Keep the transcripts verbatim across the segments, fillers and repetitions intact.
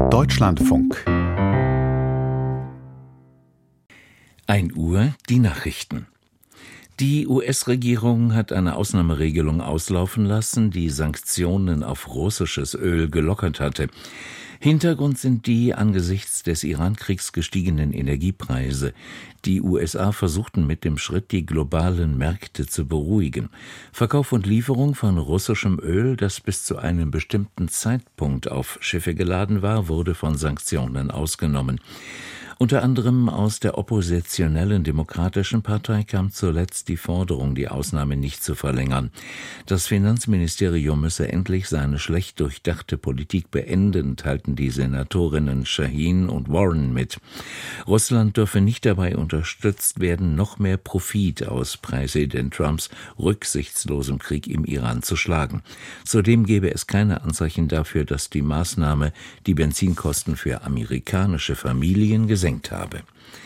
Deutschlandfunk. ein Uhr die Nachrichten. Die U S-Regierung hat eine Ausnahmeregelung auslaufen lassen, die Sanktionen auf russisches Öl gelockert hatte. Hintergrund sind die angesichts des Iran-Kriegs gestiegenen Energiepreise. Die U S A versuchten mit dem Schritt, die globalen Märkte zu beruhigen. Verkauf und Lieferung von russischem Öl, das bis zu einem bestimmten Zeitpunkt auf Schiffe geladen war, wurde von Sanktionen ausgenommen. Unter anderem aus der oppositionellen Demokratischen Partei kam zuletzt die Forderung, die Ausnahme nicht zu verlängern. Das Finanzministerium müsse endlich seine schlecht durchdachte Politik beenden, teilten die Senatorinnen Shaheen und Warren mit. Russland dürfe nicht dabei unterstützt werden, noch mehr Profit aus Präsident Trumps rücksichtslosem Krieg im Iran zu schlagen. Zudem gebe es keine Anzeichen dafür, dass die Maßnahme die Benzinkosten für amerikanische Familien gesenkt habe.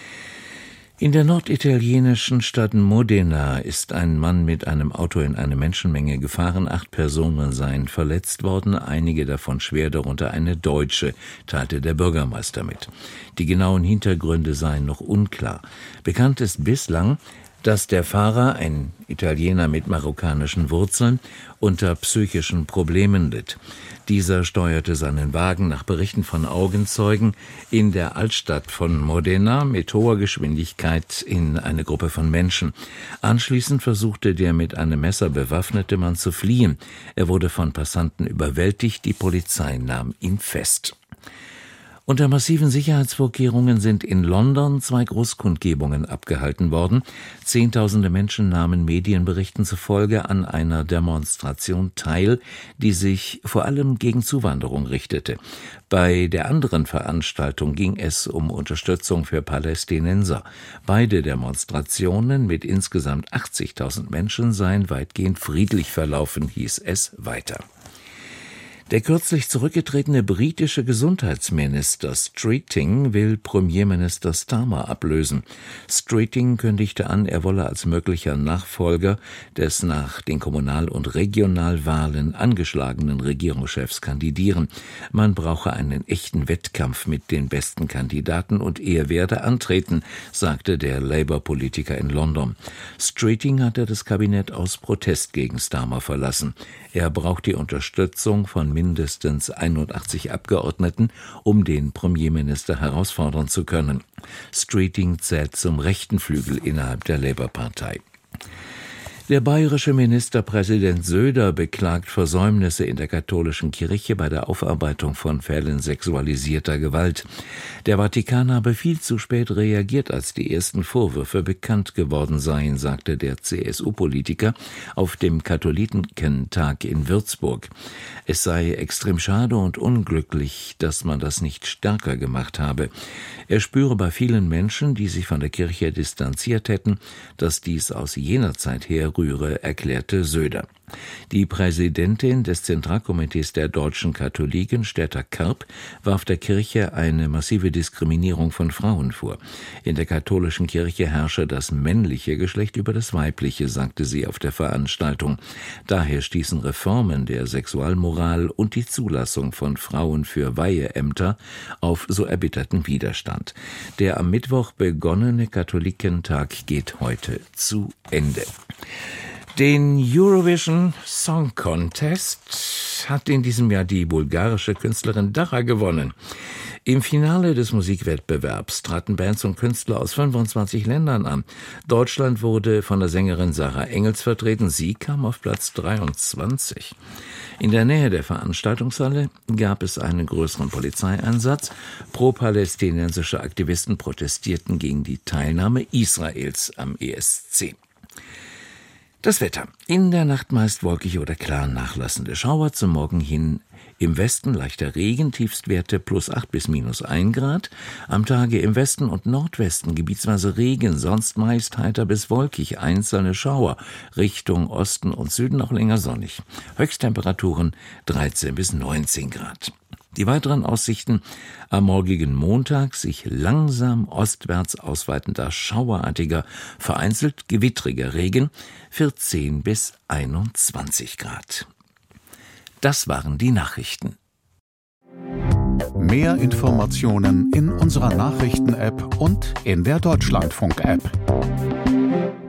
In der norditalienischen Stadt Modena ist ein Mann mit einem Auto in eine Menschenmenge gefahren. Acht Personen seien verletzt worden, einige davon schwer, darunter eine Deutsche, teilte der Bürgermeister mit. Die genauen Hintergründe seien noch unklar. Bekannt ist bislang, dass der Fahrer, ein Italiener mit marokkanischen Wurzeln, unter psychischen Problemen litt. Dieser steuerte seinen Wagen nach Berichten von Augenzeugen in der Altstadt von Modena mit hoher Geschwindigkeit in eine Gruppe von Menschen. Anschließend versuchte der mit einem Messer bewaffnete Mann zu fliehen. Er wurde von Passanten überwältigt, die Polizei nahm ihn fest. Unter massiven Sicherheitsvorkehrungen sind in London zwei Großkundgebungen abgehalten worden. Zehntausende Menschen nahmen Medienberichten zufolge an einer Demonstration teil, die sich vor allem gegen Zuwanderung richtete. Bei der anderen Veranstaltung ging es um Unterstützung für Palästinenser. Beide Demonstrationen mit insgesamt achtzigtausend Menschen seien weitgehend friedlich verlaufen, hieß es weiter. Der kürzlich zurückgetretene britische Gesundheitsminister Streeting will Premierminister Starmer ablösen. Streeting kündigte an, er wolle als möglicher Nachfolger des nach den Kommunal- und Regionalwahlen angeschlagenen Regierungschefs kandidieren. Man brauche einen echten Wettkampf mit den besten Kandidaten und er werde antreten, sagte der Labour-Politiker in London. Streeting hatte das Kabinett aus Protest gegen Starmer verlassen. Er braucht die Unterstützung von mindestens einundachtzig Abgeordneten, um den Premierminister herausfordern zu können. Streeting zählt zum rechten Flügel innerhalb der Labour-Partei. Der bayerische Ministerpräsident Söder beklagt Versäumnisse in der katholischen Kirche bei der Aufarbeitung von Fällen sexualisierter Gewalt. Der Vatikan habe viel zu spät reagiert, als die ersten Vorwürfe bekannt geworden seien, sagte der C S U-Politiker auf dem Katholikentag in Würzburg. Es sei extrem schade und unglücklich, dass man das nicht stärker gemacht habe. Er spüre bei vielen Menschen, die sich von der Kirche distanziert hätten, dass dies aus jener Zeit her rühre, erklärte Söder. Die Präsidentin des Zentralkomitees der deutschen Katholiken, Stetta Karp, warf der Kirche eine massive Diskriminierung von Frauen vor. In der katholischen Kirche herrsche das männliche Geschlecht über das weibliche, sagte sie auf der Veranstaltung. Daher stießen Reformen der Sexualmoral und die Zulassung von Frauen für Weiheämter auf so erbitterten Widerstand. Der am Mittwoch begonnene Katholikentag geht heute zu Ende. Den Eurovision Song Contest hat in diesem Jahr die bulgarische Künstlerin Dara gewonnen. Im Finale des Musikwettbewerbs traten Bands und Künstler aus fünfundzwanzig Ländern an. Deutschland wurde von der Sängerin Sarah Engels vertreten. Sie kam auf Platz dreiundzwanzig. In der Nähe der Veranstaltungshalle gab es einen größeren Polizeieinsatz. Pro-palästinensische Aktivisten protestierten gegen die Teilnahme Israels am E S C. Das Wetter. In der Nacht meist wolkig oder klar nachlassende Schauer, zum Morgen hin im Westen leichter Regen, Tiefstwerte plus acht bis minus ein Grad. Am Tage im Westen und Nordwesten gebietsweise Regen, sonst meist heiter bis wolkig, einzelne Schauer. Richtung Osten und Süden noch länger sonnig. Höchsttemperaturen dreizehn bis neunzehn Grad. Die weiteren Aussichten: am morgigen Montag sich langsam ostwärts ausweitender schauerartiger, vereinzelt gewittriger Regen, vierzehn bis einundzwanzig Grad. Das waren die Nachrichten. Mehr Informationen in unserer Nachrichten-App und in der Deutschlandfunk-App.